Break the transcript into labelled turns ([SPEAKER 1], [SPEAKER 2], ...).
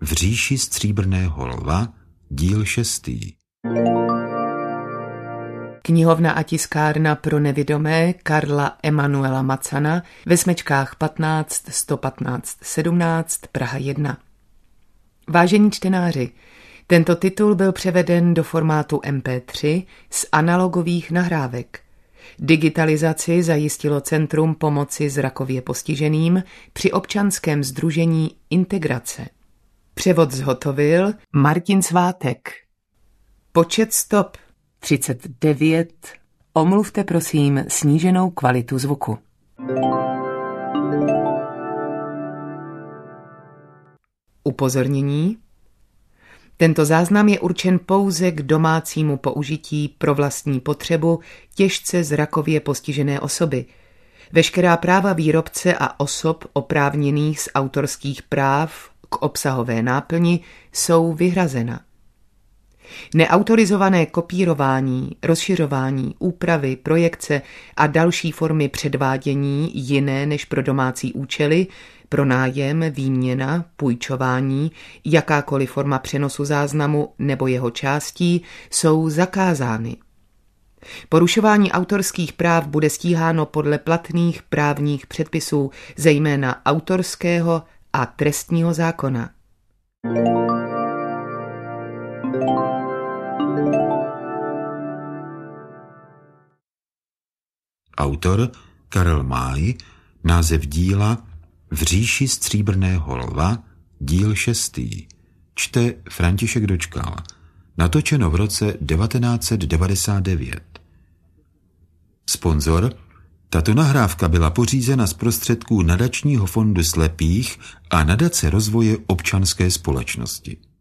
[SPEAKER 1] V říši stříbrného lva, díl 6.
[SPEAKER 2] Knihovna a tiskárna pro nevidomé Karla Emanuela Macana ve Smečkách 15 115 17 Praha 1. Vážení čtenáři, tento titul byl převeden do formátu MP3 z analogových nahrávek. Digitalizaci zajistilo Centrum pomoci zrakově postiženým při občanském sdružení Integrace. Převod zhotovil Martin Svátek. Počet stop 39. Omluvte prosím sníženou kvalitu zvuku. Upozornění. Tento záznam je určen pouze k domácímu použití pro vlastní potřebu těžce zrakově postižené osoby. Veškerá práva výrobce a osob oprávněných z autorských práv k obsahové náplni jsou vyhrazena. Neautorizované kopírování, rozšiřování, úpravy, projekce a další formy předvádění jiné než pro domácí účely, pronájem, výměna, půjčování, jakákoliv forma přenosu záznamu nebo jeho částí jsou zakázány. Porušování autorských práv bude stíháno podle platných právních předpisů, zejména autorského a trestního zákona.
[SPEAKER 1] Autor Karel Máj, název díla V říši stříbrného lva, díl 6. Čte František Dočkal. Natočeno v roce 1999. Sponzor: tato nahrávka byla pořízena z prostředků Nadačního fondu slepých a Nadace rozvoje občanské společnosti.